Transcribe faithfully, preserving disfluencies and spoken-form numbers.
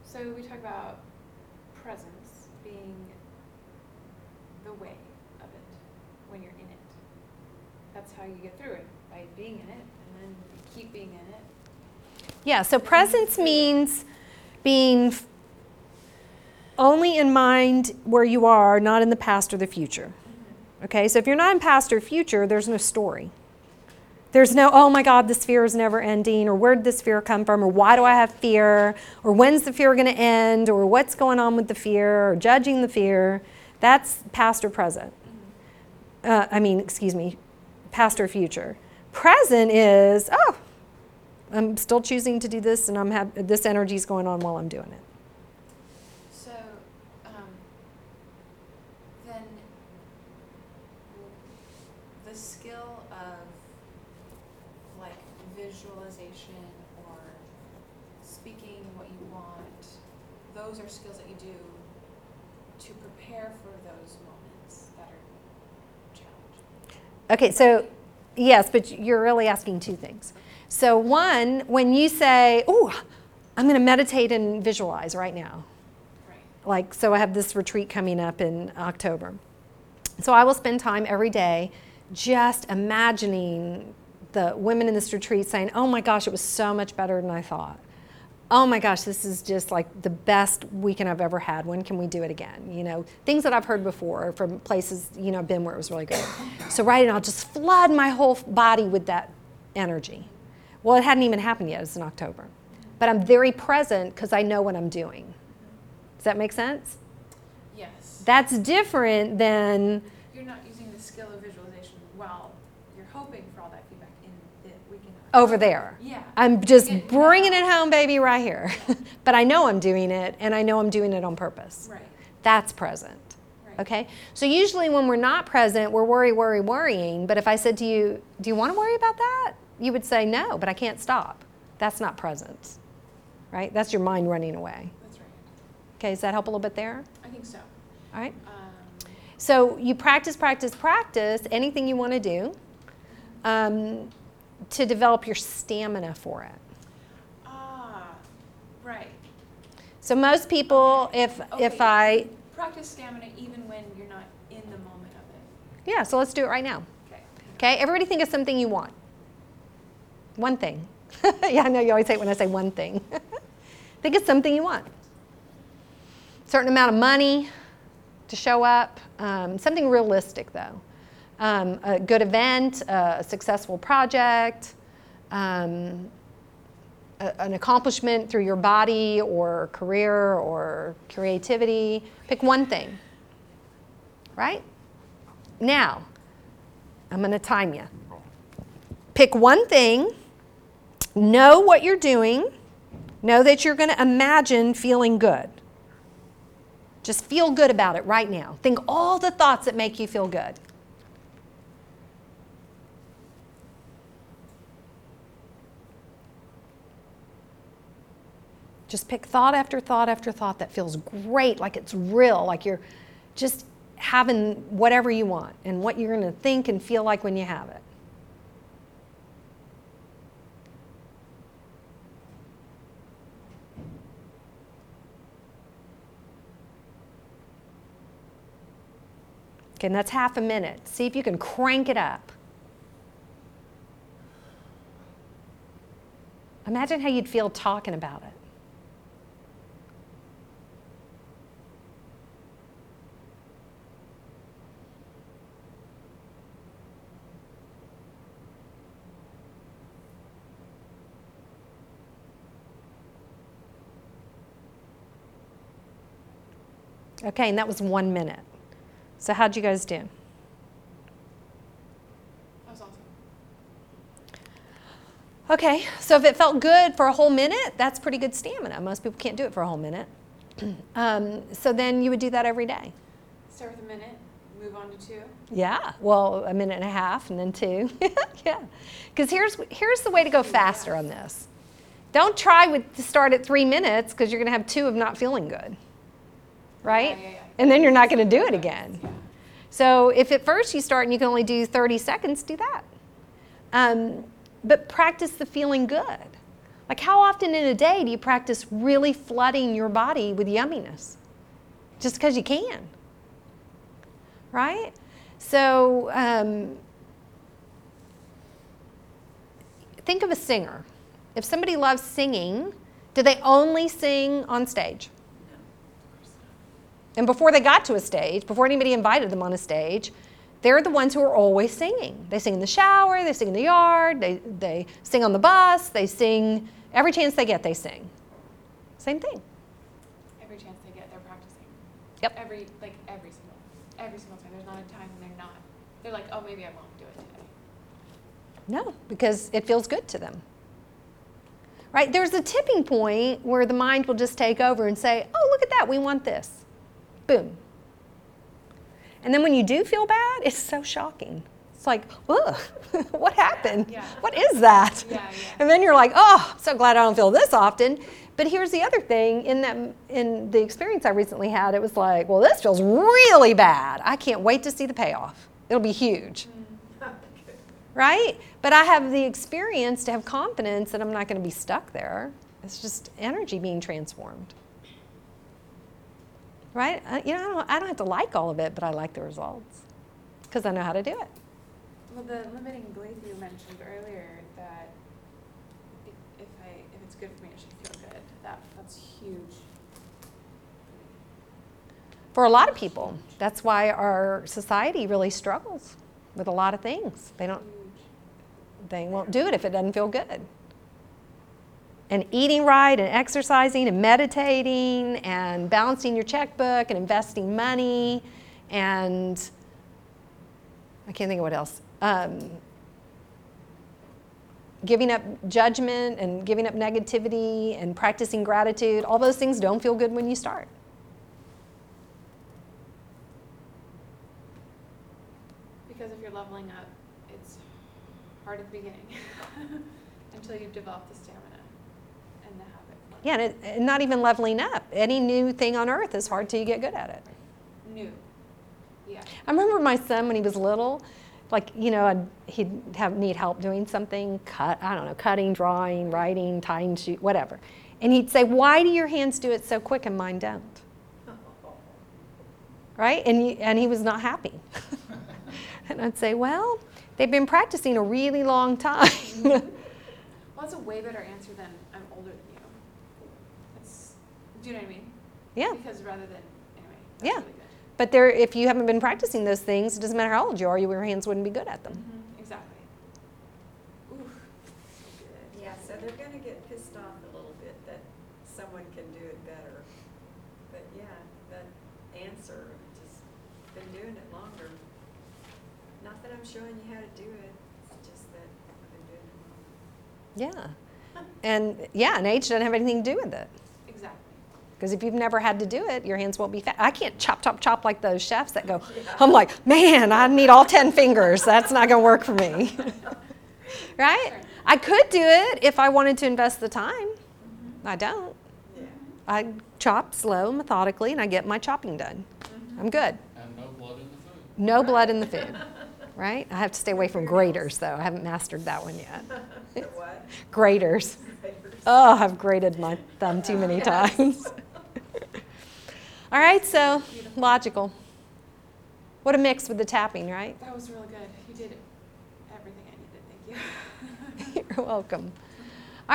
So we talk about presence being the way of it when you're in it. That's how you get through it, by being in it, and then you keep being in it. Yeah, so presence means being f- only in mind where you are, not in the past or the future. Mm-hmm. Okay, so if you're not in past or future, there's no story. There's no, oh my God, this fear is never ending, or where did this fear come from, or why do I have fear, or when's the fear going to end, or what's going on with the fear, or judging the fear. That's past or present. Mm-hmm. Uh, I mean, excuse me, past or future. Present is, oh, I'm still choosing to do this, and I'm have this energy's going on while I'm doing it. So, um, then the skill of like visualization or speaking what you want, those are skills that you do to prepare for those moments that are challenging. Okay, so yes, but you're really asking two things. So one, when you say, oh, I'm going to meditate and visualize right now. Right. Like, so I have this retreat coming up in October. So I will spend time every day just imagining the women in this retreat saying, oh my gosh, it was so much better than I thought. Oh my gosh, this is just like the best weekend I've ever had. When can we do it again? You know, things that I've heard before from places, you know, I've been where it was really good. So right now, I'll just flood my whole body with that energy. Well, it hadn't even happened yet. It's in October. But I'm very present because I know what I'm doing. Does that make sense? Yes. That's different than... You're not using the skill of visualization while you're hoping for all that feedback in the weekend. Over there. Yeah. I'm just It, bringing it home, baby, right here. But I know I'm doing it, and I know I'm doing it on purpose. Right. That's present. Right. Okay? So usually when we're not present, we're worry, worry, worrying. But if I said to you, do you want to worry about that? You would say, no, but I can't stop. That's not presence. Right? That's your mind running away. That's right. Okay, does that help a little bit there? I think so. All right? Um, So you practice, practice, practice anything you want to do um, to develop your stamina for it. ah, right. So most people, if Okay. if I, Practice stamina even when you're not in the moment of it. yeah, so let's do it right now. Okay. Okay, everybody think of something you want. One thing. Yeah, I know you always hate when I say one thing. Think of something you want. Certain amount of money to show up. Um, something realistic, though. Um, a good event, a successful project, um, a, an accomplishment through your body or career or creativity. Pick one thing. Right? Now, I'm going to time you. Pick one thing. Know what you're doing. Know that you're going to imagine feeling good. Just feel good about it right now. Think all the thoughts that make you feel good. Just pick thought after thought after thought that feels great, like it's real, like you're just having whatever you want and what you're going to think and feel like when you have it. Okay, and that's half a minute. See if you can crank it up. Imagine how you'd feel talking about it. Okay, and that was one minute. So how'd you guys do? That was awesome. Okay, so if it felt good for a whole minute, that's pretty good stamina. Most people can't do it for a whole minute. um, so then you would do that every day. Start with a minute, move on to two. Yeah, well, a minute and a half and then two. Yeah, because here's, here's the way to go faster on this. Don't try with, to start at three minutes because you're going to have two of not feeling good, right? Yeah, yeah, yeah. And then you're not going to do it again. Yeah. So if at first you start and you can only do thirty seconds, do that. Um, but practice the feeling good. Like, how often in a day do you practice really flooding your body with yumminess? Just because you can. Right? So, um, think of a singer. If somebody loves singing, do they only sing on stage? And before they got to a stage, before anybody invited them on a stage, they're the ones who are always singing. They sing in the shower, they sing in the yard, they, they sing on the bus, they sing, every chance they get, they sing. Same thing. Every chance they get, they're practicing. Yep. Every, like, every single, every single time. There's not a time when they're not. They're like, oh, maybe I won't do it today. No, because it feels good to them. Right? There's a tipping point where the mind will just take over and say, oh, look at that, we want this. Boom. And then when you do feel bad, it's so shocking. It's like, ugh, what happened? Yeah. What is that? Yeah, yeah. And then you're like, oh, I'm so glad I don't feel this often. But here's the other thing, in that in the experience I recently had, it was like, well, this feels really bad. I can't wait to see the payoff. It'll be huge. Mm. Right? But I have the experience to have confidence that I'm not going to be stuck there. It's just energy being transformed. Right? I, you know, I don't, I don't have to like all of it, but I like the results because I know how to do it. Well, the limiting belief you mentioned earlier, that if, if I if it's good for me, it should feel good. That that's huge. For a lot of people, that's why our society really struggles with a lot of things. They don't, Huge. they won't do it if it doesn't feel good. And eating right and exercising and meditating and balancing your checkbook and investing money and I can't think of what else. Um, giving up judgment and giving up negativity and practicing gratitude, all those things don't feel good when you start. Because if you're leveling up, it's hard at the beginning until you've developed the stamina and the habit. Yeah, and, it, and not even leveling up. Any new thing on earth is hard till you get good at it. New. Yeah. I remember my son when he was little, like, you know, I'd, he'd have need help doing something, cut, I don't know, cutting, drawing, writing, tying shoes, whatever. And he'd say, why do your hands do it so quick and mine don't? Right? And, you, and he was not happy. And I'd say, well, they've been practicing a really long time. Well, that's a way better answer than I'm older than you. It's, do you know what I mean? Yeah. Because rather than, anyway, that's Yeah. really good. But there, if you haven't been practicing those things, it doesn't matter how old you are, your hands wouldn't be good at them. Mm-hmm. Exactly. Oof. So good. Yeah, so they're gonna get pissed off a little bit that someone can do it better. But yeah, that answer, just been doing it longer. Not that I'm showing you how to do it, it's just that I've been doing it longer. Yeah. And yeah, and age doesn't have anything to do with it. Exactly. Because if you've never had to do it, your hands won't be fast. I can't chop, chop, chop like those chefs that go, I'm like, man, I need all ten fingers. That's not going to work for me. Right? Sure. I could do it if I wanted to invest the time. Mm-hmm. I don't. Yeah. I chop slow, methodically, and I get my chopping done. Mm-hmm. I'm good. And no blood in the food. No blood in the food. Right? I have to stay away from graters, though. I haven't mastered that one yet. The what? Graters. Oh, I've grated my thumb too many Yes. times. All right, so logical. What a mix with the tapping, right? That was really good. You did everything I needed. Thank you. You're welcome.